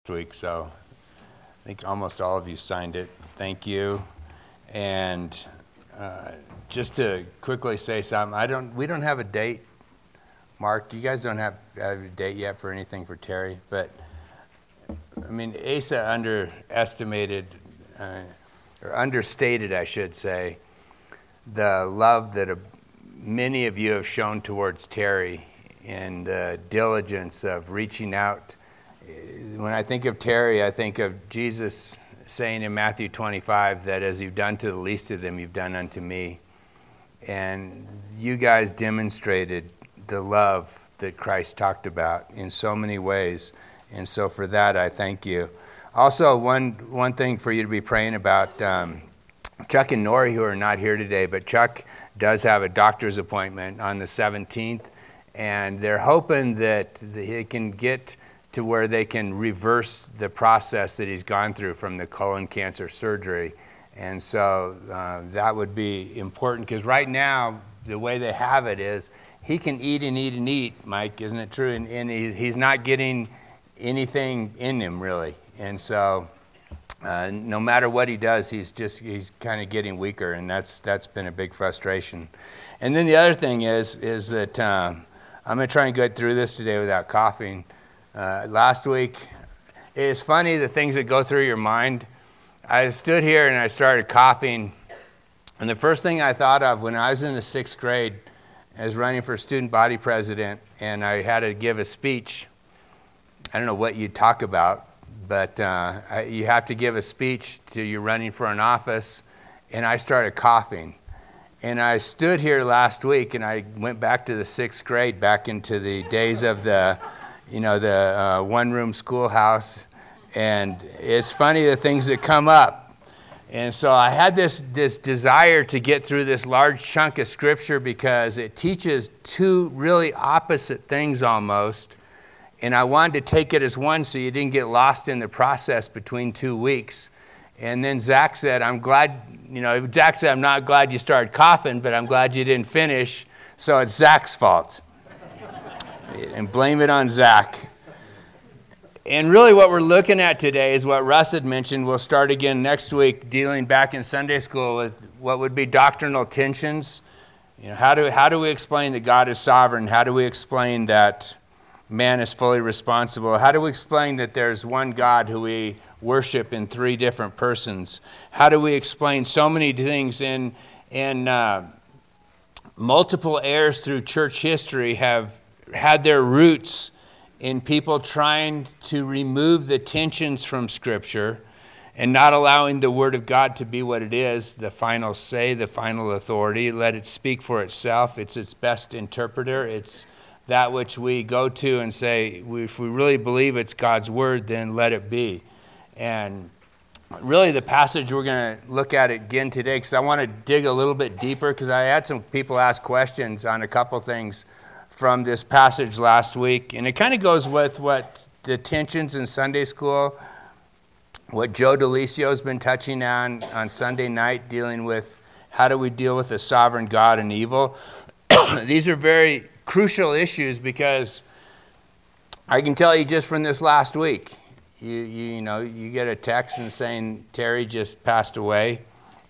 week, so I think almost all of you signed it. Thank you. And just to quickly say something, we don't have a date. Mark, you guys don't have a date yet for anything for Terry, but I mean, Asa underestimated, or understated, I should say, the love that many of you have shown towards Terry and the diligence of reaching out. When I think of Terry, I think of Jesus saying in Matthew 25 that as you've done to the least of them, you've done unto me. And you guys demonstrated the love that Christ talked about in so many ways. And so for that, I thank you. Also, one thing for you to be praying about, Chuck and Nori, who are not here today, but Chuck does have a doctor's appointment on the 17th, and they're hoping that he can get to where they can reverse the process that he's gone through from the colon cancer surgery. And so that would be important, because right now, the way they have it is he can eat and eat and eat, Mike, isn't it true? And he's not getting anything in him, really. And so no matter what he does, he's kind of getting weaker, and that's been a big frustration. And then the other thing is that I'm going to try and get through this today without coughing. Last week, it's funny the things that go through your mind. I stood here and I started coughing, and the first thing I thought of when I was in the 6th grade, I was running for student body president, and I had to give a speech. I don't know what you talk about, but you have to give a speech to you're running for an office, and I started coughing. And I stood here last week, and I went back to the 6th grade, back into the days of the one-room schoolhouse, and it's funny the things that come up. And so I had this desire to get through this large chunk of Scripture because it teaches two really opposite things almost, and I wanted to take it as one so you didn't get lost in the process between 2 weeks. And then Zach said, Zach said, I'm not glad you started coughing, but I'm glad you didn't finish, so it's Zach's fault. And blame it on Zach. And really what we're looking at today is what Russ had mentioned. We'll start again next week dealing back in Sunday school with what would be doctrinal tensions. How do we explain that God is sovereign? How do we explain that man is fully responsible? How do we explain that there's one God who we worship in 3 different persons? How do we explain so many things in multiple errors through church history have had their roots in people trying to remove the tensions from Scripture and not allowing the Word of God to be what it is, the final say, the final authority. Let it speak for itself. It's its best interpreter. It's that which we go to and say, if we really believe it's God's Word, then let it be. And really the passage we're going to look at again today, because I want to dig a little bit deeper, because I had some people ask questions on a couple things from this passage last week, and it kind of goes with what the tensions in Sunday school, what Joe DeLisio's been touching on Sunday night, dealing with how do we deal with the sovereign God and evil. These are very crucial issues, because I can tell you just from this last week, you get a text and saying Terry just passed away.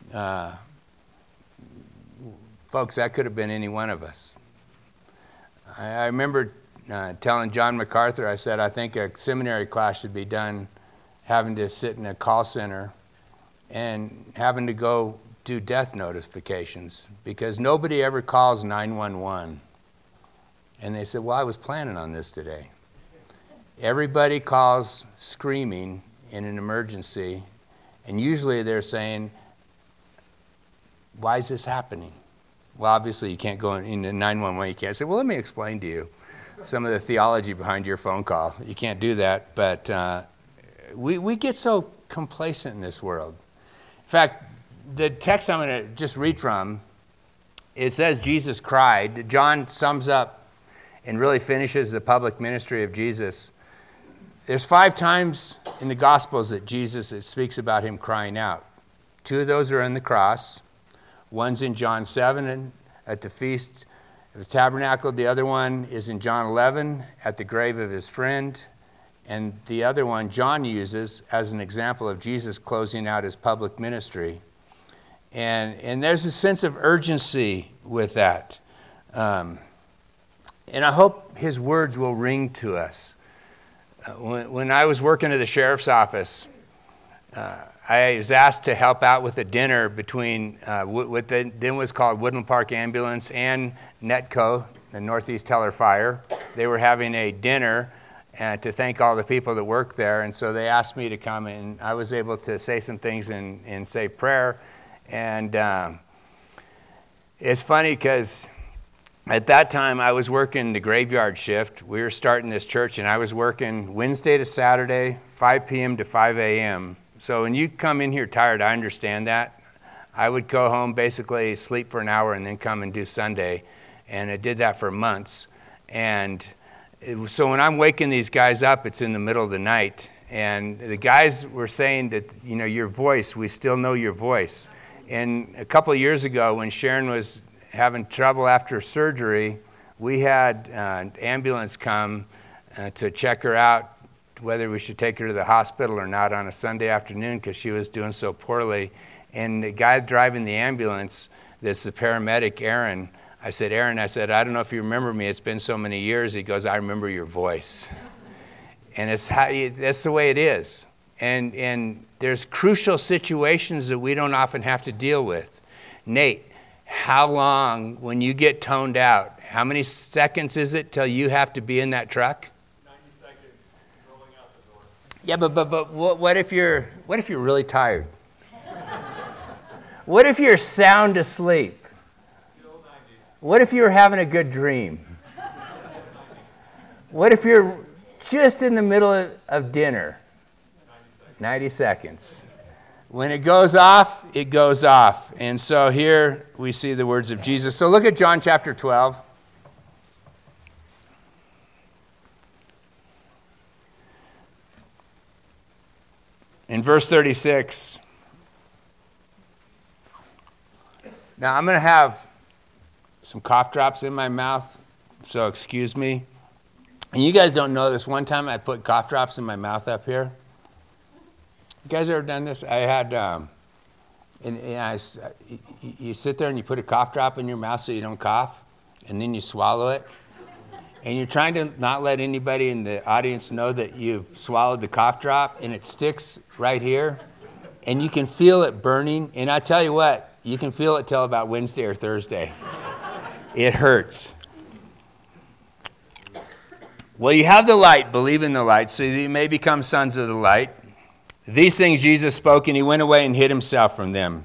Folks, that could have been any one of us. I remember telling John MacArthur, I said, I think a seminary class should be done having to sit in a call center and having to go do death notifications, because nobody ever calls 911. And they said, well, I was planning on this today. Everybody calls screaming in an emergency, and usually they're saying, why is this happening? Well, obviously you can't go into 911. You can't say, well, let me explain to you some of the theology behind your phone call. You can't do that, but we get so complacent in this world. In fact, the text I'm going to just read from, it says Jesus cried. John sums up and really finishes the public ministry of Jesus. There's 5 times in the Gospels that it speaks about him crying out. 2 of those are on the cross. One's in John 7 and at the Feast of the Tabernacle. The other one is in John 11 at the grave of his friend. and the other one John uses as an example of Jesus closing out his public ministry. And there's a sense of urgency with that. And I hope his words will ring to us. When I was working at the sheriff's office, I was asked to help out with a dinner between what then was called Woodland Park Ambulance and NETCO, the Northeast Teller Fire. They were having a dinner to thank all the people that work there, and so they asked me to come, and I was able to say some things and say prayer. And it's funny because at that time I was working the graveyard shift. We were starting this church, and I was working Wednesday to Saturday, 5 p.m. to 5 a.m. So when you come in here tired, I understand that. I would go home, basically sleep for an hour, and then come and do Sunday. And I did that for months. And so when I'm waking these guys up, it's in the middle of the night. And the guys were saying that, your voice, we still know your voice. And a couple of years ago, when Sharon was having trouble after surgery, we had an ambulance come to check her out, whether we should take her to the hospital or not on a Sunday afternoon because she was doing so poorly. And the guy driving the ambulance, this the paramedic, Aaron, I said, I don't know if you remember me. It's been so many years. He goes, I remember your voice. And that's the way it is. And there's crucial situations that we don't often have to deal with. Nate, how long, when you get toned out, how many seconds is it till you have to be in that truck? 90 seconds, rolling out the door. Yeah, but what if you're really tired? What if you're sound asleep? Still 90. What if you're having a good dream? What if you're just in the middle of dinner? 90 seconds. When it goes off, it goes off. And so here we see the words of Jesus. So look at John chapter 12. In verse 36. Now I'm going to have some cough drops in my mouth, so excuse me. And you guys don't know this. One time I put cough drops in my mouth up here. You guys ever done this? I had, you sit there and you put a cough drop in your mouth so you don't cough, and then you swallow it. And you're trying to not let anybody in the audience know that you've swallowed the cough drop, and it sticks right here. And you can feel it burning. And I tell you what, you can feel it till about Wednesday or Thursday. It hurts. Well, you have the light, believe in the light, so that you may become sons of the light. These things Jesus spoke, and he went away and hid himself from them.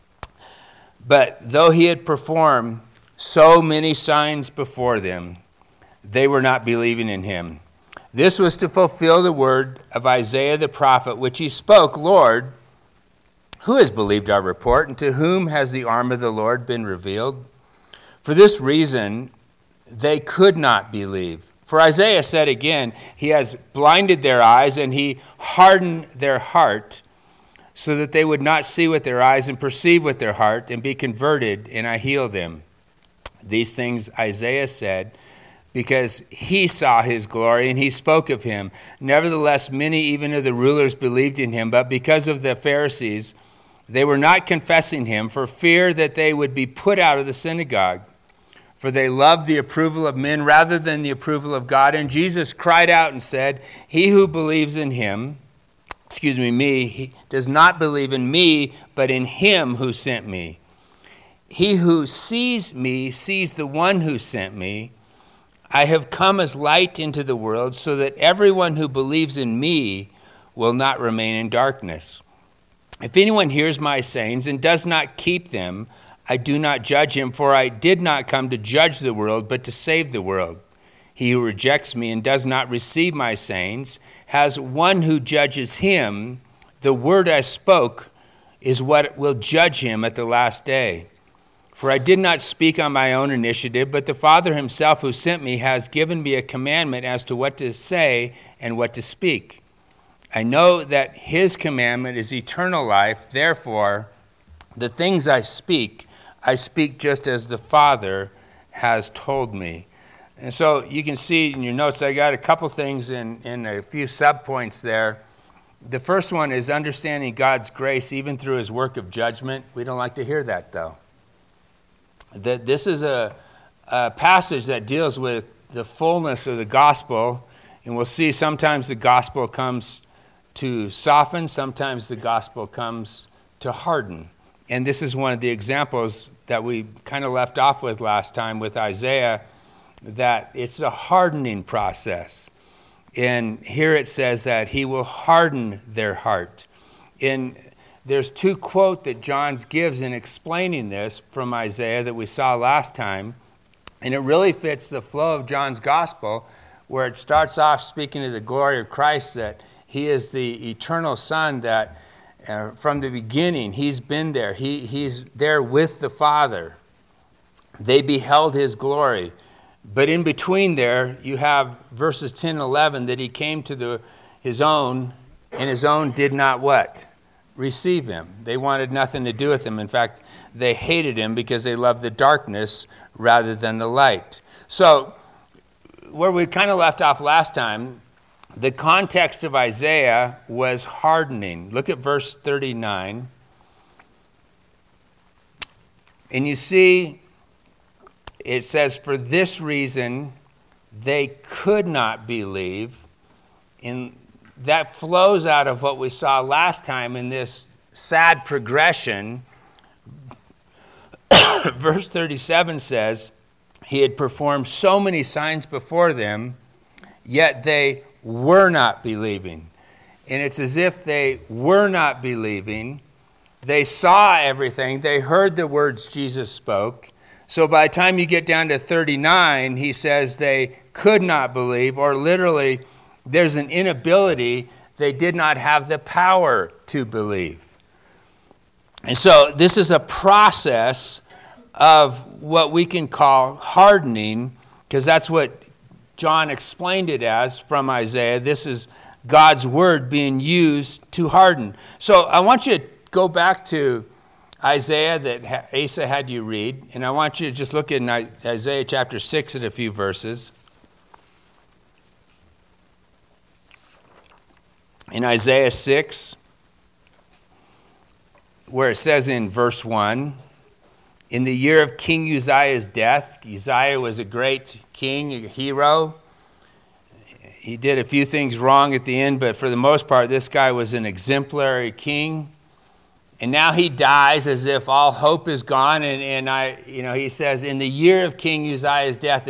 But though he had performed so many signs before them, they were not believing in him. This was to fulfill the word of Isaiah the prophet, which he spoke, Lord, who has believed our report, and to whom has the arm of the Lord been revealed? For this reason, they could not believe. For Isaiah said again, he has blinded their eyes and he hardened their heart so that they would not see with their eyes and perceive with their heart and be converted, and I heal them. These things Isaiah said because he saw his glory and he spoke of him. Nevertheless, many even of the rulers believed in him, but because of the Pharisees, they were not confessing him for fear that they would be put out of the synagogue. For they loved the approval of men rather than the approval of God. And Jesus cried out and said, he who believes in him, me, he does not believe in me, but in him who sent me. He who sees me sees the one who sent me. I have come as light into the world so that everyone who believes in me will not remain in darkness. If anyone hears my sayings and does not keep them, I do not judge him, for I did not come to judge the world, but to save the world. He who rejects me and does not receive my sayings has one who judges him. The word I spoke is what will judge him at the last day. For I did not speak on my own initiative, but the Father himself who sent me has given me a commandment as to what to say and what to speak. I know that his commandment is eternal life. Therefore, the things I speak just as the Father has told me. And so you can see in your notes, I got a couple things in a few subpoints there. The first one is understanding God's grace even through his work of judgment. We don't like to hear that, though. This is a passage that deals with the fullness of the gospel, and we'll see sometimes the gospel comes to soften, sometimes the gospel comes to harden. And this is one of the examples that we kind of left off with last time with Isaiah, that it's a hardening process. And here it says that he will harden their heart. And there's two quotes that John gives in explaining this from Isaiah that we saw last time. And it really fits the flow of John's gospel, where it starts off speaking of the glory of Christ, that he is the eternal Son, that from the beginning he's been there. He's there with the Father. They beheld his glory. But in between there, you have verses 10 and 11 that he came to his own, and his own did not what? Receive him. They wanted nothing to do with him. In fact, they hated him because they loved the darkness rather than the light. So, where we kind of left off last time, the context of Isaiah was hardening. Look at verse 39. And you see, it says, for this reason, they could not believe. And that flows out of what we saw last time in this sad progression. Verse 37 says, he had performed so many signs before them, yet they were not believing. And it's as if they were not believing. They saw everything. They heard the words Jesus spoke. So by the time you get down to 39, he says they could not believe, or literally there's an inability. They did not have the power to believe. And so this is a process of what we can call hardening, because that's what John explained it as from Isaiah. This is God's word being used to harden. So I want you to go back to Isaiah that Asa had you read, and I want you to just look in Isaiah chapter 6 at a few verses. In Isaiah 6, where it says in verse 1, in the year of King Uzziah's death, Uzziah was a great king, a hero. He did a few things wrong at the end, but for the most part, this guy was an exemplary king. And now he dies as if all hope is gone. He says, in the year of King Uzziah's death,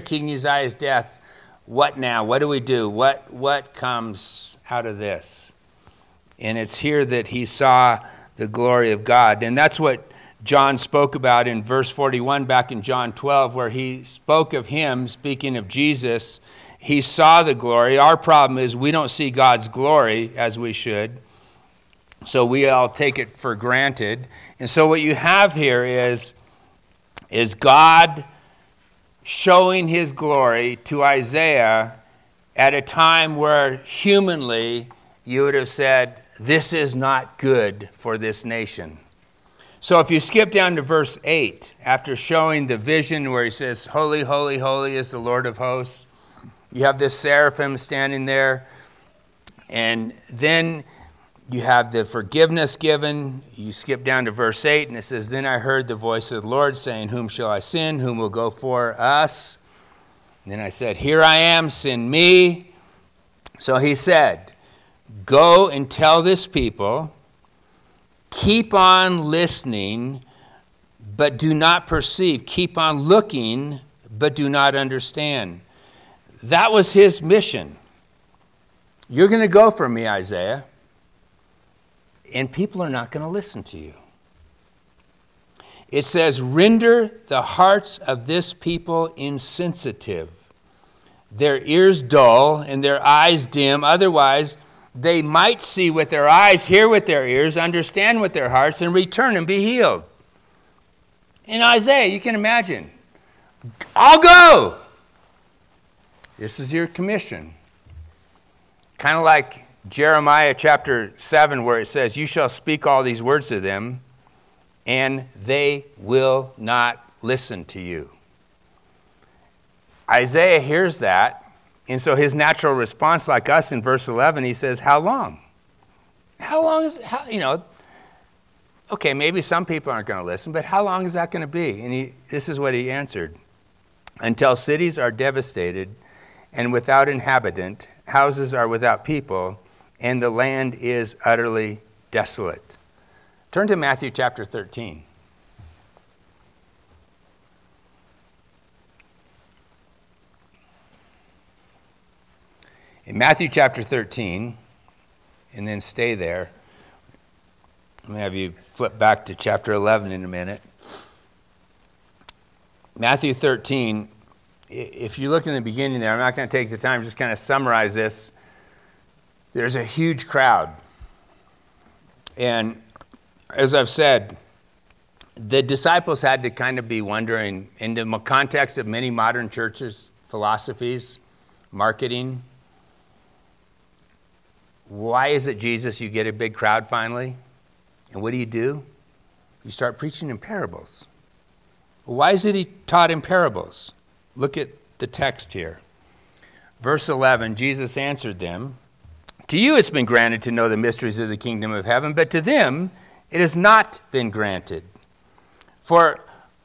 what now? What do we do? What comes out of this? And it's here that he saw the glory of God. And that's what John spoke about in verse 41 back in John 12, where he spoke of him, speaking of Jesus. He saw the glory. Our problem is we don't see God's glory as we should. So we all take it for granted. And so what you have here is God showing his glory to Isaiah at a time where humanly you would have said, this is not good for this nation. So if you skip down to verse 8, after showing the vision where he says, holy, holy, holy is the Lord of hosts, you have this seraphim standing there, and then you have the forgiveness given. You skip down to verse 8, and it says, then I heard the voice of the Lord saying, whom shall I send? Whom will go for us? And then I said, here I am, send me. So he said, go and tell this people, keep on listening, but do not perceive. Keep on looking, but do not understand. That was his mission. You're going to go for me, Isaiah, and people are not going to listen to you. It says, render the hearts of this people insensitive, their ears dull, and their eyes dim. Otherwise, they might see with their eyes, hear with their ears, understand with their hearts, and return and be healed. In Isaiah, you can imagine, I'll go. This is your commission. Kind of like Jeremiah chapter 7, where it says, you shall speak all these words to them, and they will not listen to you. Isaiah hears that, and so his natural response, like us in verse 11, he says, how long? How long is, okay, maybe some people aren't going to listen, but how long is that going to be? And this is what he answered. Until cities are devastated and without inhabitant, houses are without people, and the land is utterly desolate. Turn to Matthew chapter 13. In Matthew chapter 13, and then stay there. I'm going to have you flip back to chapter 11 in a minute. Matthew 13, if you look in the beginning there, I'm not going to take the time, just kind of summarize this. There's a huge crowd. And as I've said, the disciples had to kind of be wondering, in the context of many modern churches, philosophies, marketing, why is it, Jesus, you get a big crowd finally? And what do? You start preaching in parables. Why is it he taught in parables? Look at the text here. Verse 11, Jesus answered them, to you it's been granted to know the mysteries of the kingdom of heaven, but to them it has not been granted. For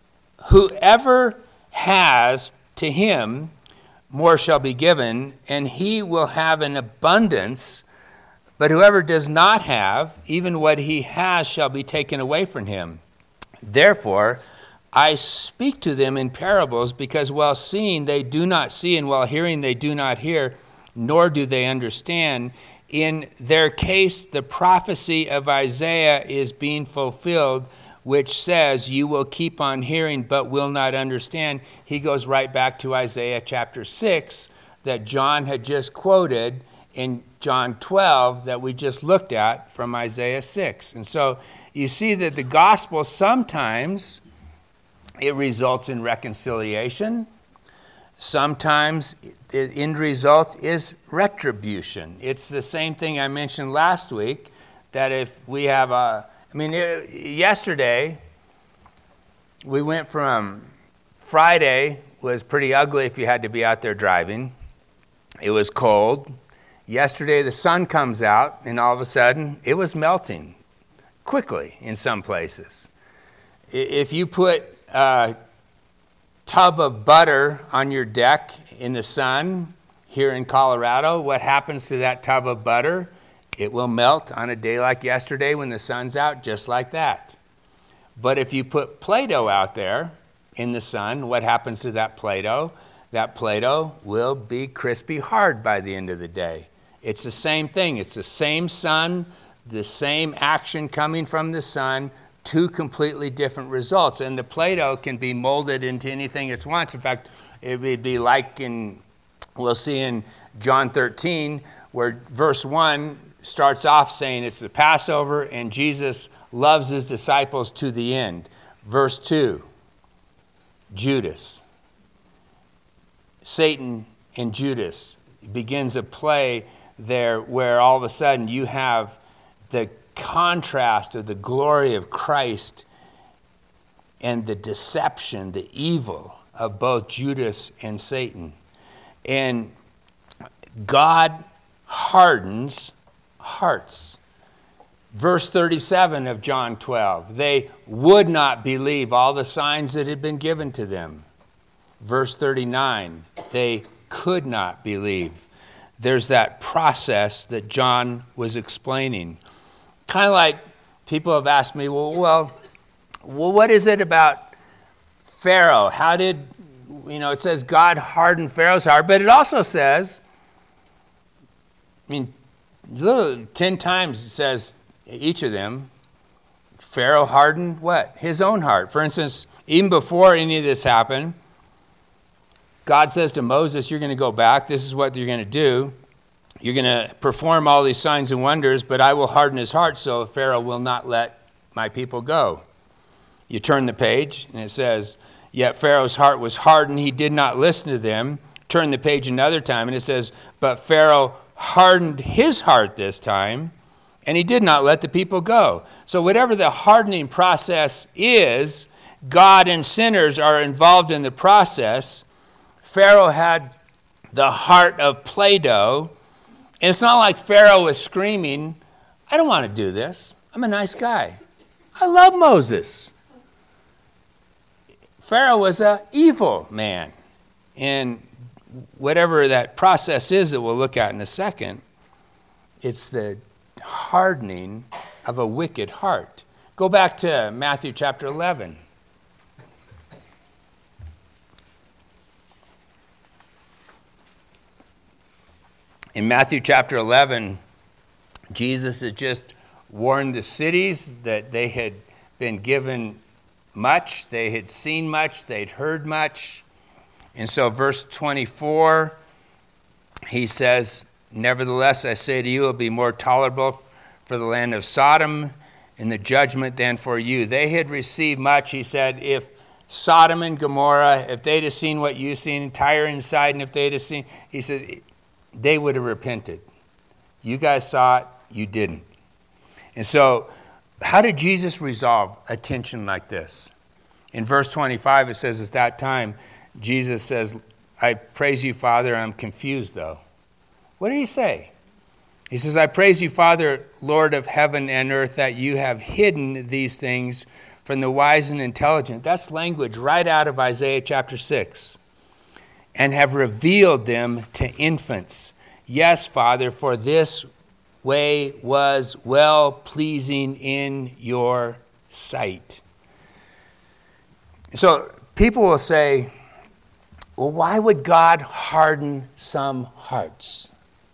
whoever has, to him more shall be given, and he will have an abundance. But whoever does not have, even what he has shall be taken away from him. Therefore, I speak to them in parables, because while seeing they do not see, and while hearing they do not hear, nor do they understand. In their case, the prophecy of Isaiah is being fulfilled, which says, you will keep on hearing, but will not understand. He goes right back to Isaiah chapter 6 that John had just quoted in John 12 that we just looked at from Isaiah 6. And so you see that the gospel sometimes it results in reconciliation. Sometimes the end result is retribution. It's the same thing I mentioned last week, that if we have yesterday we went from Friday was pretty ugly if you had to be out there driving. It was cold. Yesterday the sun comes out, and all of a sudden it was melting quickly in some places. If you put a tub of butter on your deck in the sun here in Colorado, what happens to that tub of butter? It will melt on a day like yesterday when the sun's out, just like that. But if you put Play-Doh out there in the sun, what happens to that Play-Doh? That Play-Doh will be crispy hard by the end of the day. It's the same thing. It's the same sun, the same action coming from the sun, two completely different results. And the Play-Doh can be molded into anything it wants. In fact, it would be like we'll see in John 13, where verse 1 starts off saying it's the Passover and Jesus loves his disciples to the end. Verse 2, Judas. Satan and Judas begins a play there where all of a sudden you have the contrast of the glory of Christ and the deception, the evil of both Judas and Satan. And God hardens hearts. Verse 37 of John 12, they would not believe all the signs that had been given to them. Verse 39, they could not believe. There's that process that John was explaining. Kind of like people have asked me, well, what is it about Pharaoh? How did, it says God hardened Pharaoh's heart, but it also says, 10 times it says, each of them, Pharaoh hardened what? His own heart. For instance, even before any of this happened, God says to Moses, you're going to go back. This is what you're going to do. You're going to perform all these signs and wonders, but I will harden his heart so Pharaoh will not let my people go. You turn the page, and it says, yet Pharaoh's heart was hardened. He did not listen to them. Turn the page another time, and it says, but Pharaoh hardened his heart this time, and he did not let the people go. So whatever the hardening process is, God and sinners are involved in the process. Pharaoh had the heart of Play-Doh. And it's not like Pharaoh was screaming, I don't want to do this. I'm a nice guy. I love Moses. Pharaoh was an evil man. And whatever that process is that we'll look at in a second, it's the hardening of a wicked heart. Go back to Matthew chapter 11. In Matthew chapter 11, Jesus had just warned the cities that they had been given much, they had seen much, they'd heard much. And so verse 24, he says, nevertheless, I say to you, it will be more tolerable for the land of Sodom in the judgment than for you. They had received much. He said, if Sodom and Gomorrah, if they'd have seen what you've seen, Tyre and Sidon, if they'd have seen, he said, they would have repented. You guys saw it, you didn't. And so, how did Jesus resolve a tension like this? In verse 25, it says, at that time, Jesus says, I praise you, Father. I'm confused, though. What did he say? He says, I praise you, Father, Lord of heaven and earth, that you have hidden these things from the wise and intelligent. That's language right out of Isaiah chapter 6. And have revealed them to infants. Yes, Father, for this way was well-pleasing in your sight. So people will say, well, why would God harden some hearts?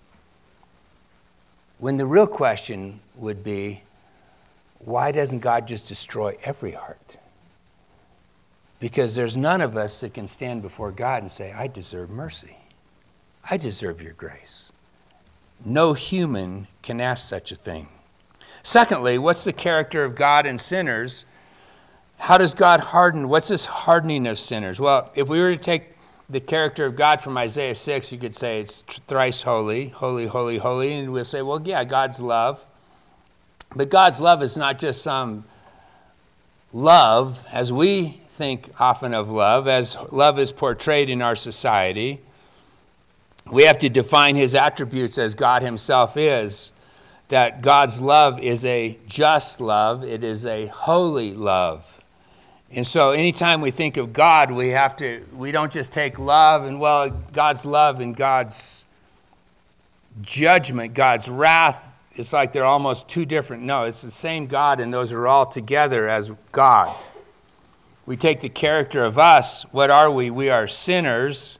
When the real question would be, why doesn't God just destroy every heart? Because there's none of us that can stand before God and say, I deserve mercy. I deserve your grace. No human can ask such a thing. Secondly, what's the character of God and sinners? How does God harden? What's this hardening of sinners? Well, if we were to take the character of God from Isaiah 6, you could say it's thrice holy, holy, holy, holy. And we'll say, well, yeah, God's love. But God's love is not just some love, as we think often of love, as love is portrayed in our society. We have to define his attributes as God himself is, that God's love is a just love, it is a holy love. And so anytime we think of God, we don't just take love and, well, God's love and God's judgment, God's wrath, it's like they're almost two different. No, it's the same God, and those are all together as God. We take the character of us. What are we? We are sinners.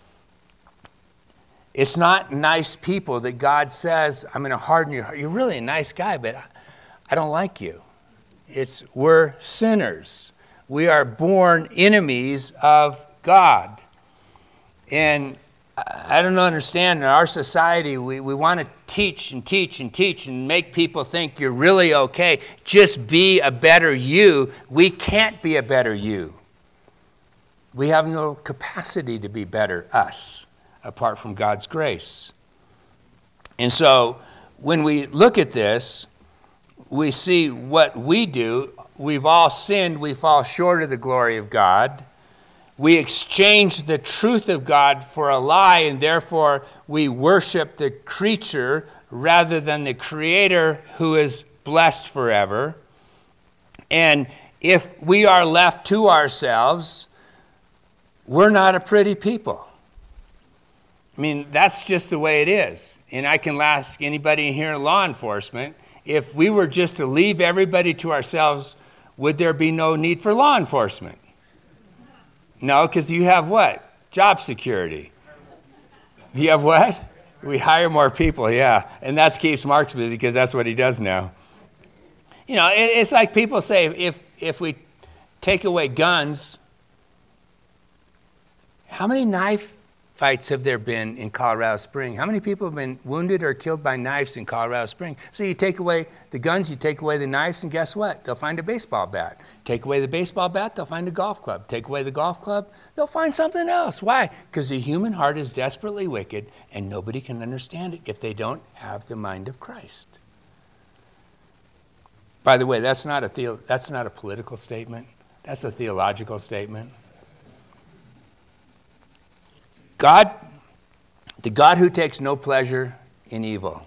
It's not nice people that God says, I'm going to harden your heart. You're really a nice guy, but I don't like you. We're sinners. We are born enemies of God. And I don't understand, in our society, we want to teach and teach and teach and make people think you're really okay. Just be a better you. We can't be a better you. We have no capacity to be better us apart from God's grace. And so when we look at this, we see what we do. We've all sinned. We fall short of the glory of God. We exchange the truth of God for a lie, and therefore we worship the creature rather than the Creator who is blessed forever. And if we are left to ourselves, we're not a pretty people. I mean, that's just the way it is. And I can ask anybody here in law enforcement, if we were just to leave everybody to ourselves, would there be no need for law enforcement? No, because you have what? Job security. You have what? We hire more people, yeah. And that keeps Mark busy because that's what he does now. You know, it's like people say, if we take away guns, how many knife fights have there been in Colorado Springs? How many people have been wounded or killed by knives in Colorado Springs? So you take away the guns, you take away the knives, and guess what? They'll find a baseball bat. Take away the baseball bat, they'll find a golf club. Take away the golf club, they'll find something else. Why? Because the human heart is desperately wicked, and nobody can understand it if they don't have the mind of Christ. By the way, that's not a political statement. That's a theological statement. God, the God who takes no pleasure in evil,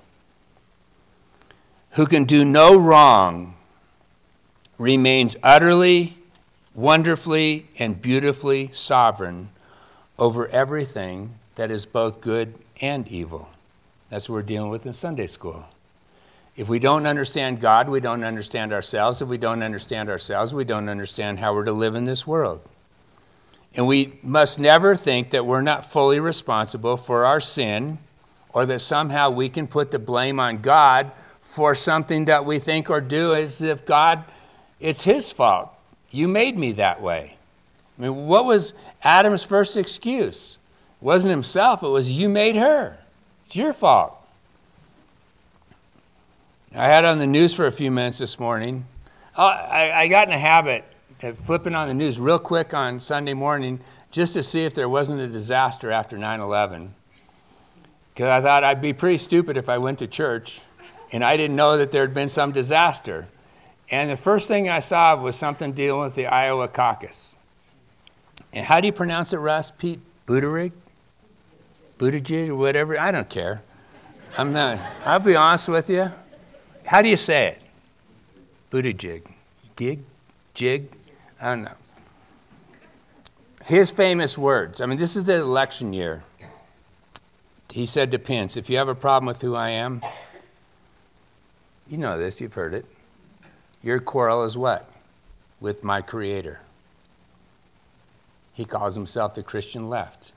who can do no wrong, remains utterly, wonderfully, and beautifully sovereign over everything that is both good and evil. That's what we're dealing with in Sunday school. If we don't understand God, we don't understand ourselves. If we don't understand ourselves, we don't understand how we're to live in this world. And we must never think that we're not fully responsible for our sin, or that somehow we can put the blame on God for something that we think or do as if God, it's his fault. You made me that way. I mean, what was Adam's first excuse? It wasn't himself, it was you made her. It's your fault. I had on the news for a few minutes this morning. I got in a habit of flipping on the news real quick on Sunday morning just to see if there wasn't a disaster after 9/11. Because I thought I'd be pretty stupid if I went to church and I didn't know that there had been some disaster. And the first thing I saw was something dealing with the Iowa caucus. And how do you pronounce it, Russ? Pete Buttigieg? Buttigieg or whatever? I don't care. I'll be honest with you. How do you say it? Buttigieg. Jig? I don't know. His famous words. I mean, this is the election year. He said to Pence, if you have a problem with who I am, you know this, you've heard it. Your quarrel is what? With my Creator. He calls himself the Christian left.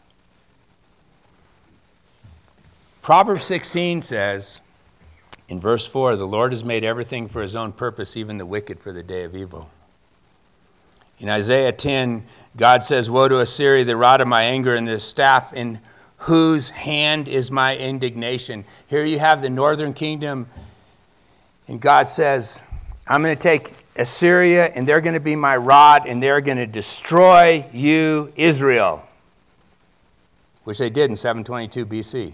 Proverbs 16 says, in verse 4, the Lord has made everything for his own purpose, even the wicked for the day of evil. In Isaiah 10, God says, woe to Assyria, the rod of my anger, and the staff in whose hand is my indignation. Here you have the northern kingdom, and God says, I'm going to take Assyria, and they're going to be my rod, and they're going to destroy you, Israel, which they did in 722 BC.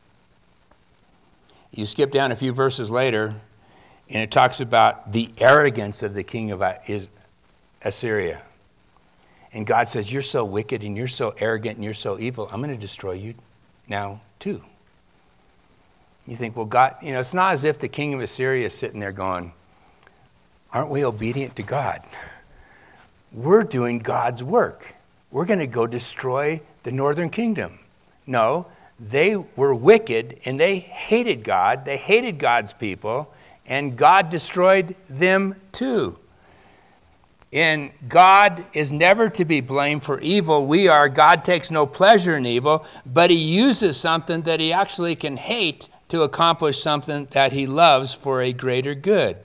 You skip down a few verses later, and it talks about the arrogance of the king of Assyria. And God says, you're so wicked, and you're so arrogant, and you're so evil, I'm going to destroy you now too. You think, well, God, it's not as if the king of Assyria is sitting there going, aren't we obedient to God? We're doing God's work. We're going to go destroy the northern kingdom. No, they were wicked, and they hated God. They hated God's people, and God destroyed them too. And God is never to be blamed for evil. God takes no pleasure in evil, but he uses something that he actually can hate to accomplish something that he loves for a greater good.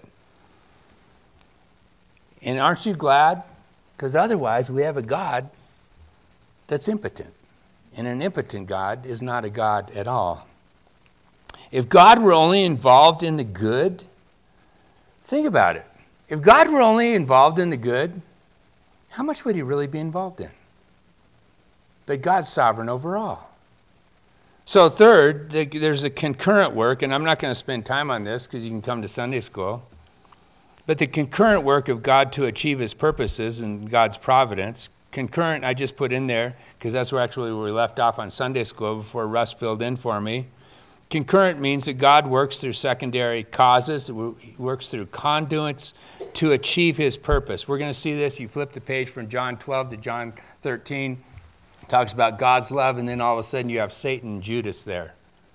And aren't you glad? Because otherwise we have a God that's impotent. And an impotent God is not a God at all. If God were only involved in the good, think about it. If God were only involved in the good, how much would he really be involved in? But God's sovereign over all. So third, there's a concurrent work, and I'm not going to spend time on this because you can come to Sunday school. But the concurrent work of God to achieve his purposes and God's providence. Concurrent, I just put in there because that's where we left off on Sunday school before Russ filled in for me. Concurrent means that God works through secondary causes. He works through conduits to achieve his purpose. We're going to see this. You flip the page from John 12 to John 13. It talks about God's love, and then all of a sudden you have Satan and Judas there.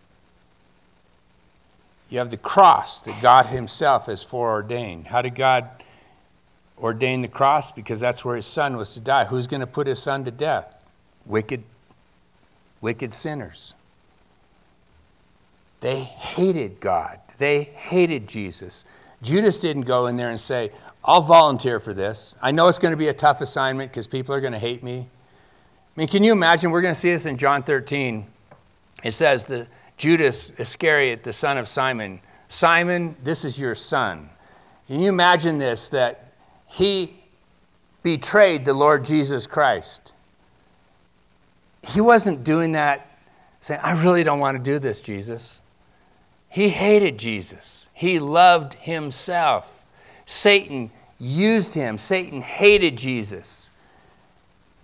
You have the cross that God himself has foreordained. How did God ordain the cross? Because that's where his son was to die. Who's going to put his son to death? Wicked sinners. They hated God. They hated Jesus. Judas didn't go in there and say, I'll volunteer for this. I know it's going to be a tough assignment because people are going to hate me. I mean, can you imagine? We're going to see this in John 13. It says that Judas Iscariot, the son of Simon, Simon, this is your son. Can you imagine this, that he betrayed the Lord Jesus Christ? He wasn't doing that saying, I really don't want to do this, Jesus. He hated Jesus. He loved himself. Satan used him. Satan hated Jesus.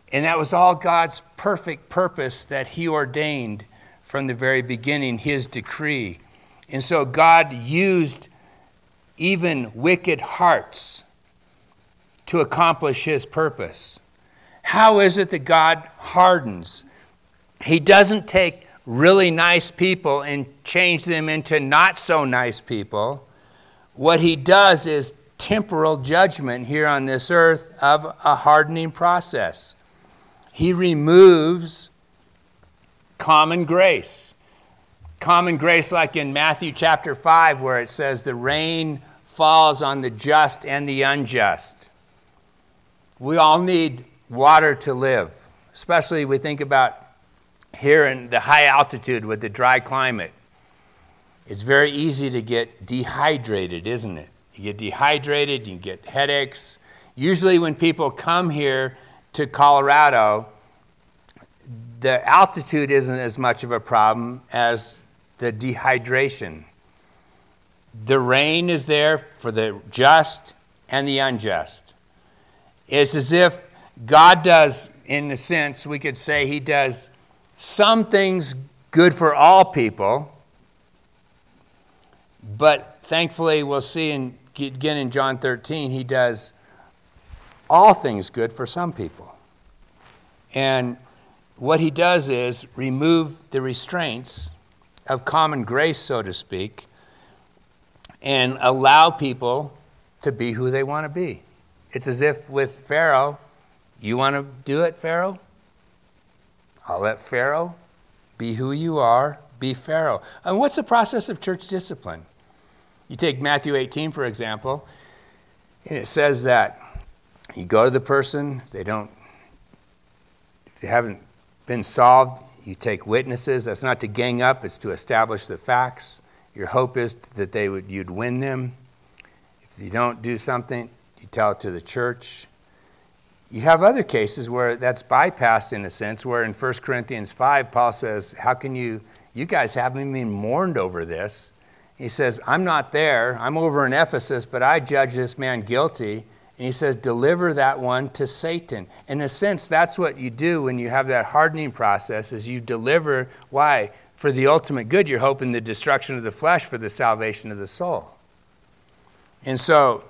And that was all God's perfect purpose that he ordained from the very beginning, his decree. And so God used even wicked hearts to accomplish his purpose. How is it that God hardens? He doesn't take really nice people and change them into not so nice people. What he does is temporal judgment here on this earth of a hardening process. He removes common grace. Common grace like in Matthew chapter 5 where it says the rain falls on the just and the unjust. We all need water to live, especially we think about here in the high altitude with the dry climate. It's very easy to get dehydrated, isn't it? You get dehydrated, you get headaches. Usually when people come here to Colorado, the altitude isn't as much of a problem as the dehydration. The rain is there for the just and the unjust. It's as if God does, in a sense, we could say he does some things good for all people, but thankfully we'll see again in John 13, he does all things good for some people. And what he does is remove the restraints of common grace, so to speak, and allow people to be who they want to be. It's as if with Pharaoh, you want to do it, Pharaoh? I'll let Pharaoh be who you are, be Pharaoh. And what's the process of church discipline? You take Matthew 18, for example, and it says that you go to the person, if they haven't been solved, you take witnesses. That's not to gang up, it's to establish the facts. Your hope is that you'd win them. If you don't do something, you tell it to the church. You have other cases where that's bypassed in a sense, where in 1 Corinthians 5, Paul says, how can you guys haven't even mourned over this. He says, I'm not there. I'm over in Ephesus, but I judge this man guilty. And he says, deliver that one to Satan. In a sense, that's what you do when you have that hardening process, is you deliver, why? For the ultimate good, you're hoping the destruction of the flesh for the salvation of the soul. And so,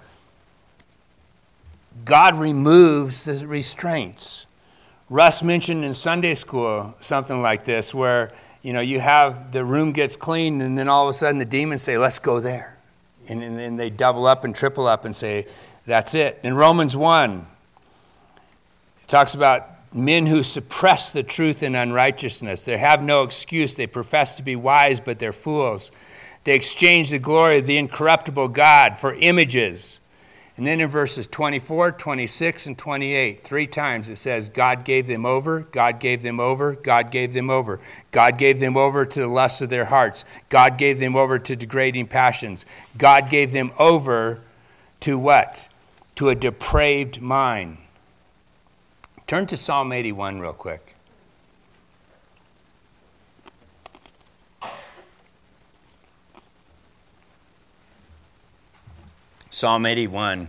God removes the restraints. Russ mentioned in Sunday school something like this, where you have the room gets clean, and then all of a sudden the demons say, let's go there. And then they double up and triple up and say, that's it. In Romans 1, it talks about men who suppress the truth in unrighteousness. They have no excuse. They profess to be wise, but they're fools. They exchange the glory of the incorruptible God for images. And then in verses 24, 26, and 28, 3 times it says, God gave them over, God gave them over, God gave them over. God gave them over to the lusts of their hearts. God gave them over to degrading passions. God gave them over to what? To a depraved mind. Turn to Psalm 81 real quick. Psalm 81.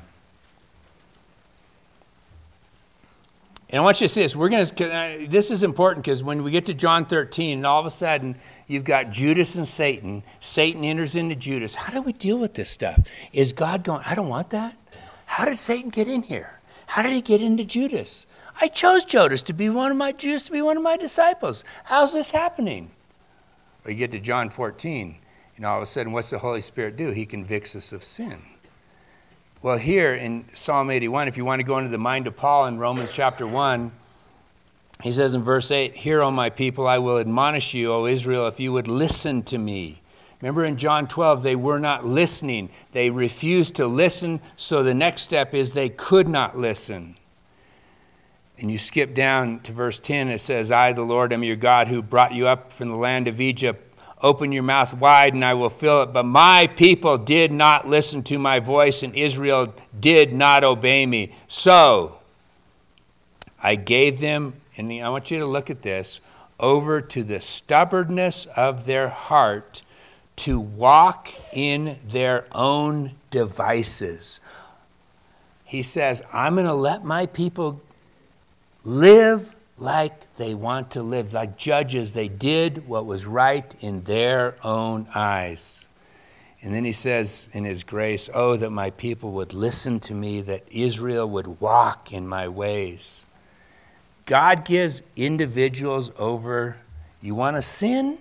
And I want you to see this. This is important because when we get to John 13, and all of a sudden you've got Judas and Satan. Satan enters into Judas. How do we deal with this stuff? Is God going, I don't want that? How did Satan get in here? How did he get into Judas? I chose Judas to be one of my disciples. How's this happening? Well, you get to John 14, and all of a sudden, what's the Holy Spirit do? He convicts us of sin. Well, here in Psalm 81, if you want to go into the mind of Paul in Romans chapter 1, he says in verse 8, Hear, O my people, I will admonish you, O Israel, if you would listen to me. Remember in John 12, they were not listening. They refused to listen, so the next step is they could not listen. And you skip down to verse 10, it says, I, the Lord, am your God, who brought you up from the land of Egypt. Open your mouth wide, and I will fill it. But my people did not listen to my voice, and Israel did not obey me. So I gave them, and I want you to look at this, over to the stubbornness of their heart to walk in their own devices. He says, I'm going to let my people live like they want to live. Like judges, they did what was right in their own eyes. And then he says in his grace, oh, that my people would listen to me, that Israel would walk in my ways. God gives individuals over. You want to sin?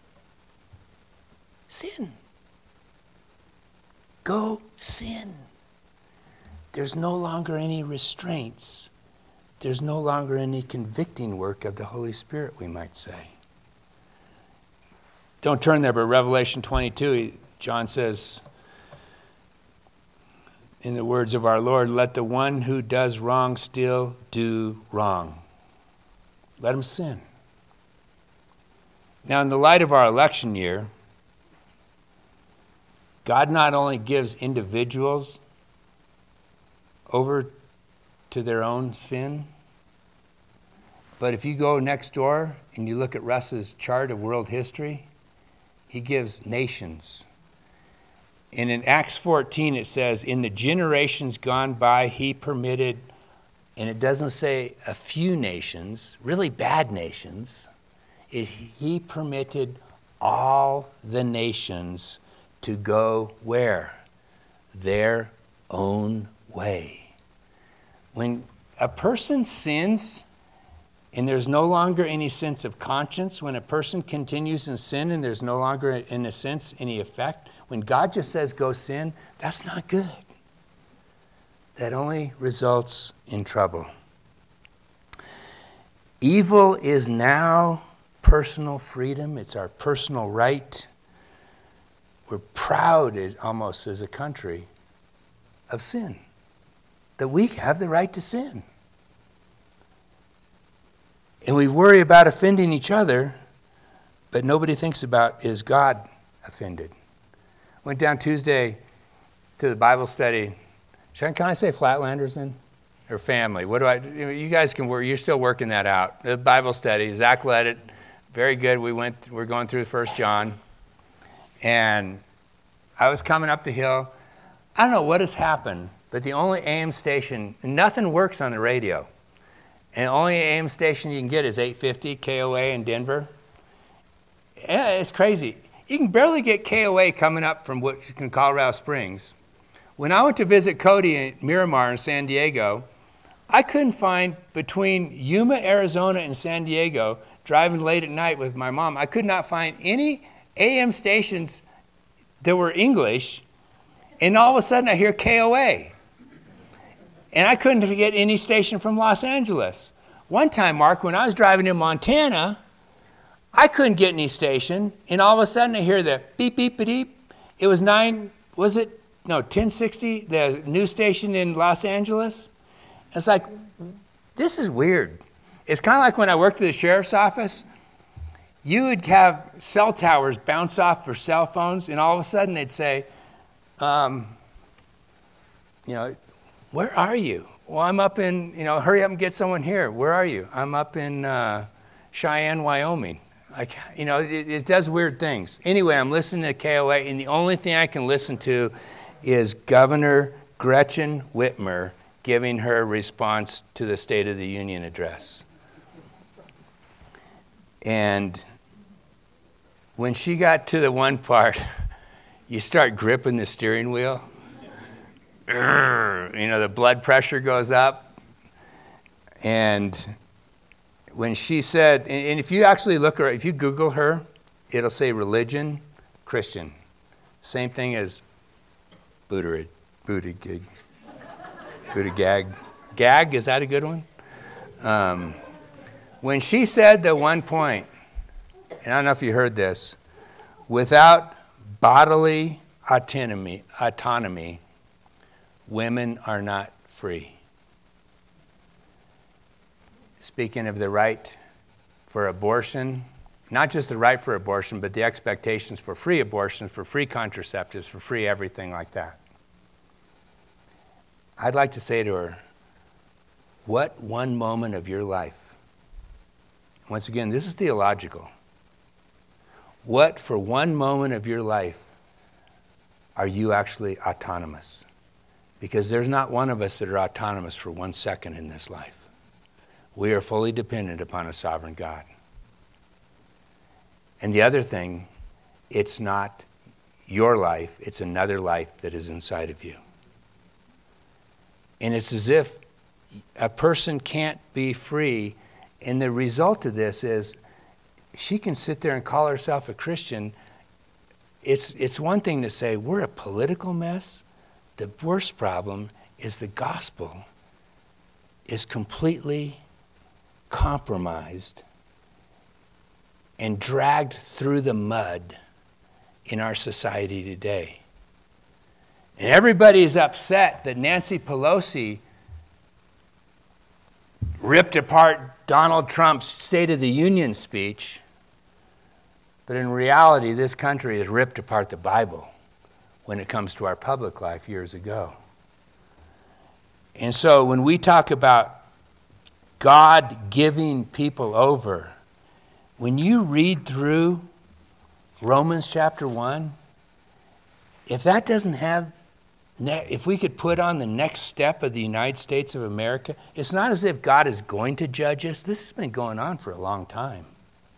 Sin. Go sin. There's no longer any restraints. There's no longer any convicting work of the Holy Spirit, we might say. Don't turn there, but Revelation 22, John says, in the words of our Lord, let the one who does wrong still do wrong. Let him sin. Now, in the light of our election year, God not only gives individuals over to their own sin, but if you go next door and you look at Russ's chart of world history, he gives nations. And in Acts 14 it says, in the generations gone by, he permitted, and it doesn't say a few nations, really bad nations, he permitted all the nations to go where? Their own way. When a person sins and there's no longer any sense of conscience, when a person continues in sin and there's no longer, in a sense, any effect, when God just says go sin, that's not good. That only results in trouble. Evil is now personal freedom. It's our personal right. We're proud almost as a country of sin, that we have the right to sin. And we worry about offending each other, but nobody thinks about, is God offended? Went down Tuesday to the Bible study. Can I say Flatlanders then? Or family? What do you guys can work, you're still working that out. The Bible study, Zach led it. Very good. We're going through 1 John. And I was coming up the hill. I don't know what has happened, but the only AM station, nothing works on the radio. And the only AM station you can get is 850 KOA in Denver. Yeah, it's crazy. You can barely get KOA coming up from Colorado Springs. When I went to visit Cody in Miramar in San Diego, I couldn't find, between Yuma, Arizona and San Diego, driving late at night with my mom, I could not find any AM stations that were English, and all of a sudden I hear KOA. And I couldn't get any station from Los Angeles. One time, Mark, when I was driving in Montana, I couldn't get any station, and all of a sudden I hear the beep, beep, beep. It was 1060, the news station in Los Angeles. It's like, this is weird. It's kind of like when I worked at the sheriff's office. You would have cell towers bounce off for cell phones, and all of a sudden they'd say, where are you? Well, I'm up in, hurry up and get someone here. Where are you? I'm up in Cheyenne, Wyoming. It does weird things. Anyway, I'm listening to KOA, and the only thing I can listen to is Governor Gretchen Whitmer giving her response to the State of the Union address. And when she got to the one part, you start gripping the steering wheel. The blood pressure goes up. And when she said, and if you actually look her, if you Google her, it'll say religion, Christian. Same thing as Buttigieg. Gag, is that a good one? When she said the one point, and I don't know if you heard this, without bodily autonomy, women are not free. Speaking of the right for abortion, not just the right for abortion, but the expectations for free abortion, for free contraceptives, for free everything like that. I'd like to say to her, what one moment of your life, once again, this is theological, what for one moment of your life are you actually autonomous? Because there's not one of us that are autonomous for 1 second in this life. We are fully dependent upon a sovereign God. And the other thing, it's not your life, it's another life that is inside of you. And it's as if a person can't be free, and the result of this is she can sit there and call herself a Christian. It's one thing to say we're a political mess. The worst problem is the gospel is completely compromised and dragged through the mud in our society today. And everybody is upset that Nancy Pelosi ripped apart Donald Trump's State of the Union speech, but in reality, this country has ripped apart the Bible when it comes to our public life years ago. And so when we talk about God giving people over, when you read through Romans chapter 1, if that doesn't have, if we could put on the next step of the United States of America, it's not as if God is going to judge us. This has been going on for a long time.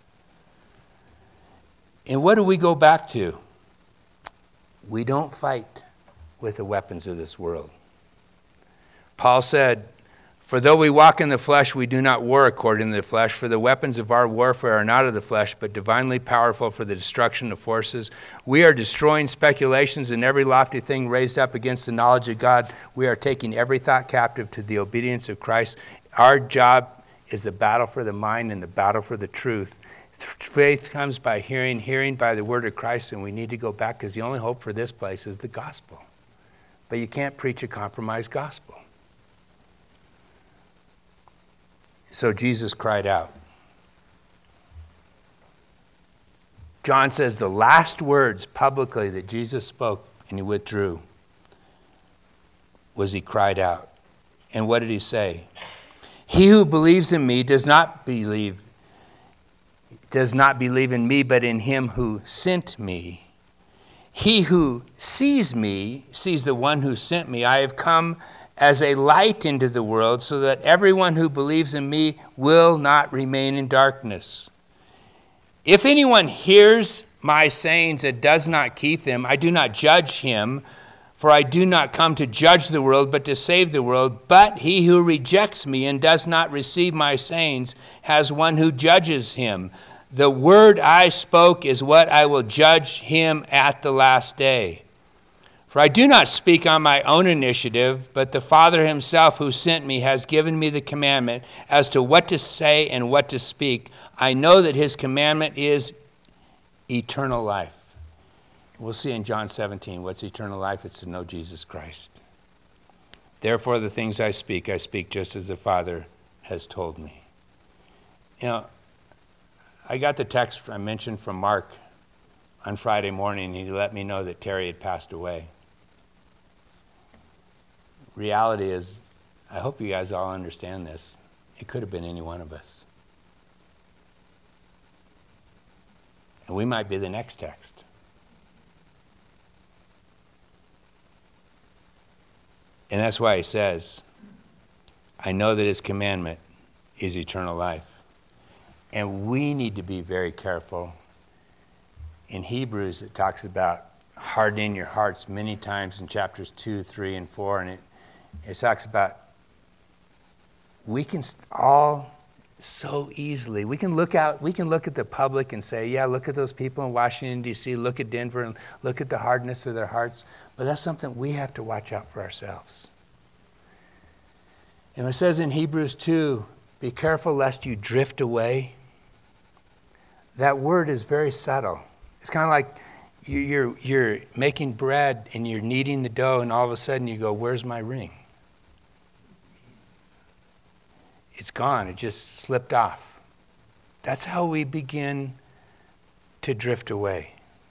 And what do we go back to? We don't fight with the weapons of this world. Paul said, "For though we walk in the flesh, we do not war according to the flesh. For the weapons of our warfare are not of the flesh, but divinely powerful for the destruction of forces. We are destroying speculations and every lofty thing raised up against the knowledge of God. We are taking every thought captive to the obedience of Christ." Our job is the battle for the mind and the battle for the truth. Faith comes by hearing, hearing by the word of Christ, and we need to go back because the only hope for this place is the gospel. But you can't preach a compromised gospel. So Jesus cried out. John says the last words publicly that Jesus spoke, and he withdrew, was he cried out. And what did he say? "He who believes in me does not believe in me, but in him who sent me. He who sees me sees the one who sent me. I have come as a light into the world so that everyone who believes in me will not remain in darkness. If anyone hears my sayings and does not keep them, I do not judge him, for I do not come to judge the world, but to save the world. But he who rejects me and does not receive my sayings has one who judges him. The word I spoke is what I will judge him at the last day. For I do not speak on my own initiative, but the Father himself who sent me has given me the commandment as to what to say and what to speak. I know that his commandment is eternal life." We'll see in John 17, what's eternal life? It's to know Jesus Christ. "Therefore the things I speak just as the Father has told me." You know, I got the text I mentioned from Mark on Friday morning. He let me know that Terry had passed away. Reality is, I hope you guys all understand this. It could have been any one of us. And we might be the next text. And that's why he says, I know that his commandment is eternal life. And we need to be very careful. In Hebrews, it talks about hardening your hearts many times in chapters 2, 3, and 4. And it talks about we can all so easily, we can look at the public and say, yeah, look at those people in Washington, D.C., look at Denver, and look at the hardness of their hearts. But that's something we have to watch out for ourselves. And it says in Hebrews 2, be careful lest you drift away. That word is very subtle. It's kind of like you're making bread and you're kneading the dough, and all of a sudden you go, where's my ring? It's gone. It just slipped off. That's how we begin to drift away.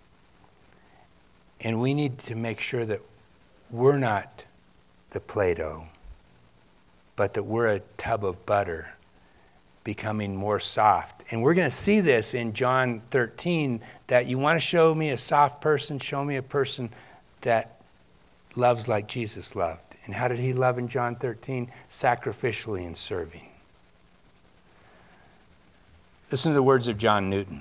And we need to make sure that we're not the Play-Doh, but that we're a tub of butter becoming more soft. And we're going to see this in John 13, that you want to show me a soft person, show me a person that loves like Jesus loved. And how did he love in John 13? Sacrificially and serving. Listen to the words of John Newton.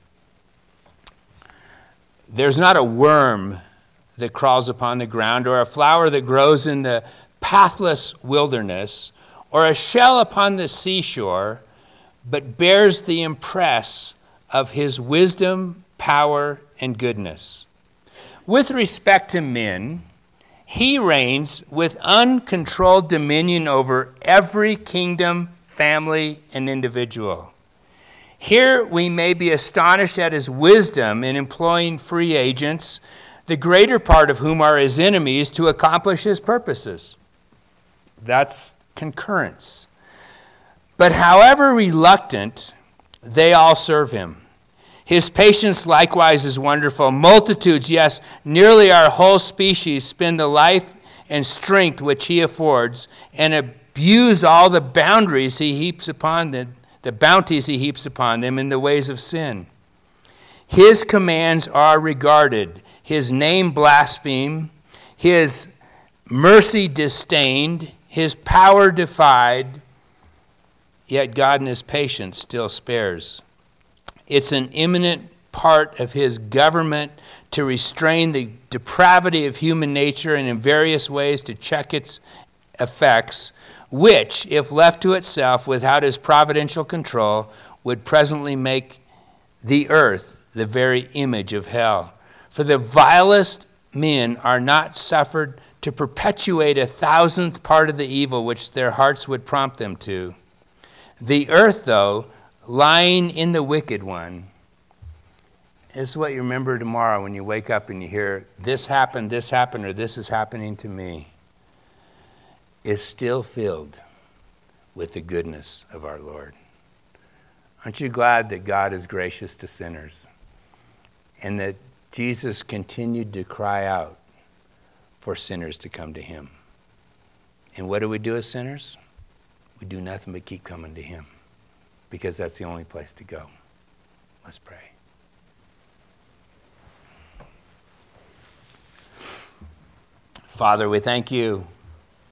There's not a worm that crawls upon the ground, or a flower that grows in the pathless wilderness, or a shell upon the seashore, but bears the impress of his wisdom, power, and goodness. With respect to men, he reigns with uncontrolled dominion over every kingdom, family, and individual. Here we may be astonished at his wisdom in employing free agents, the greater part of whom are his enemies, to accomplish his purposes. That's concurrence. But however reluctant, they all serve him. His patience likewise is wonderful. Multitudes, yes, nearly our whole species, spend the life and strength which he affords and abuse all the boundaries he heaps upon them, the bounties he heaps upon them in the ways of sin. His commands are regarded, his name blasphemed, his mercy disdained, his power defied, yet God in his patience still spares. It's an imminent part of his government to restrain the depravity of human nature and in various ways to check its effects, which, if left to itself without his providential control, would presently make the earth the very image of hell. For the vilest men are not suffered to perpetuate 1,000th part of the evil which their hearts would prompt them to. The earth, though, lying in the wicked one, is what you remember tomorrow when you wake up and you hear, this happened, or this is happening to me, is still filled with the goodness of our Lord. Aren't you glad that God is gracious to sinners and that Jesus continued to cry out for sinners to come to him? And what do we do as sinners? We do nothing but keep coming to him, because that's the only place to go. Let's pray. Father, we thank you